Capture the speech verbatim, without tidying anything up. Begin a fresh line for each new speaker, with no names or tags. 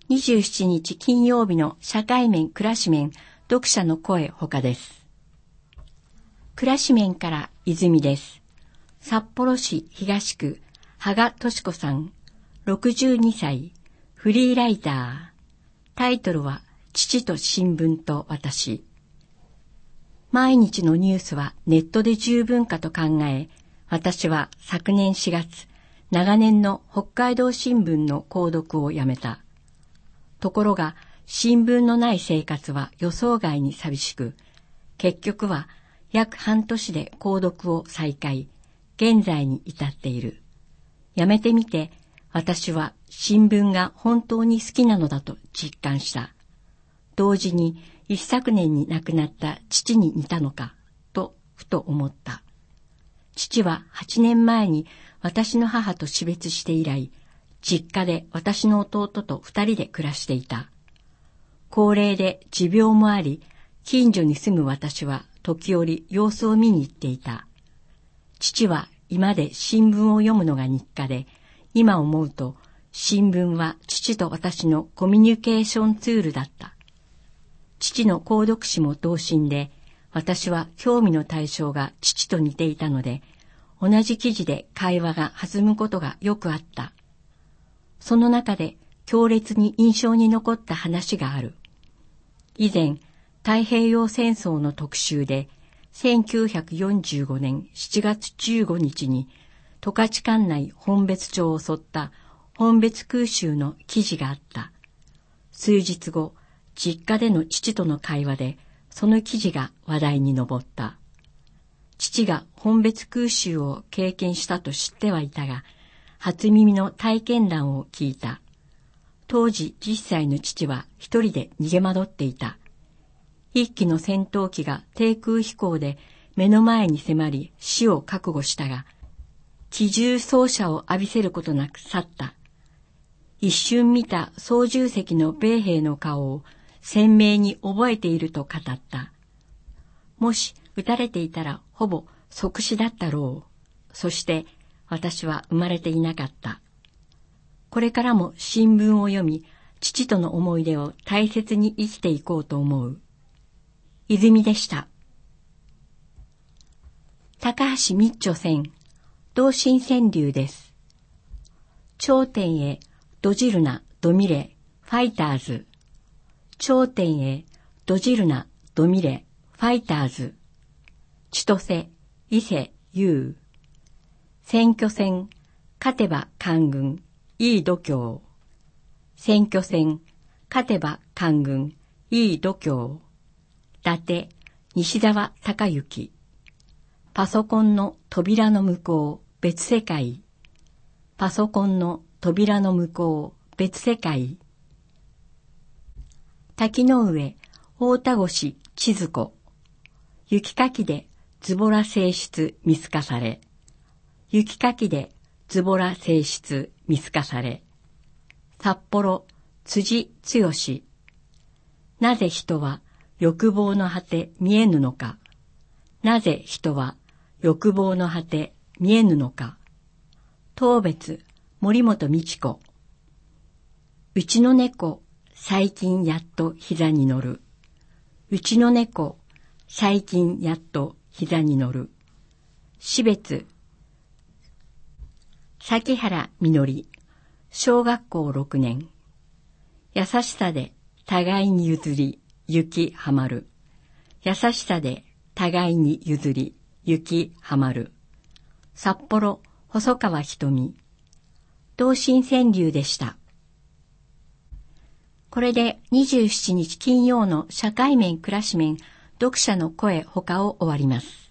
にじゅうしちにち金曜日の社会面暮らし面読者の声ほかです。暮らし面から泉です。札幌市東区羽賀敏子さん、ろくじゅうにさい、フリーライター。タイトルは父と新聞と私。毎日のニュースはネットで十分かと考え、私は昨年しがつ、長年の北海道新聞の購読をやめた。ところが、新聞のない生活は予想外に寂しく、結局は約半年で購読を再開、現在に至っている。やめてみて、私は新聞が本当に好きなのだと実感した。同時に一昨年に亡くなった父に似たのか、とふと思った。父ははちねんまえに私の母と死別して以来、実家で私の弟と二人で暮らしていた。高齢で持病もあり、近所に住む私は時折様子を見に行っていた。父は居間で新聞を読むのが日課で、今思うと新聞は父と私のコミュニケーションツールだった。父の購読史も同心で、私は興味の対象が父と似ていたので、同じ記事で会話が弾むことがよくあった。その中で強烈に印象に残った話がある。以前、太平洋戦争の特集で、せんきゅうひゃくよんじゅうごねんしちがつじゅうごにちに十勝管内本別町を襲った本別空襲の記事があった。数日後、実家での父との会話で、その記事が話題に上った。父が本別空襲を経験したと知ってはいたが、初耳の体験談を聞いた。当時じゅっさいの父は一人で逃げ惑っていた。一機の戦闘機が低空飛行で目の前に迫り死を覚悟したが、機銃掃射を浴びせることなく去った。一瞬見た操縦席の米兵の顔を鮮明に覚えていると語った。もし撃たれていたらほぼ即死だったろう。そして私は生まれていなかった。これからも新聞を読み、父との思い出を大切に生きていこうと思う。泉でした。高橋密著選、同心川柳です。頂点へどじるなどみれファイターズ。頂点へどじるなどみれファイターズ。千歳伊勢優。選挙戦勝てば官軍いい度胸。選挙戦勝てば官軍いい度胸。伊達西澤隆之。パソコンの扉の向こう別世界。パソコンの扉の向こう別世界。滝の上大田越千鶴子。雪かきでズボラ性質見透かされ。雪かきでズボラ性質見透かされ。札幌辻剛。なぜ人は欲望の果て見えぬのか。なぜ人は欲望の果て見えぬのか。当別森本美智子。うちの猫最近やっと膝に乗る。うちの猫最近やっと膝に乗る。士別崎原みのり。小学校ろくねん。優しさで互いに譲り雪はまる。優しさで互いに譲り雪はまる。札幌細川瞳。同心川柳でした。これでにじゅうしちにち金曜の社会面暮らし面読者の声他を終わります。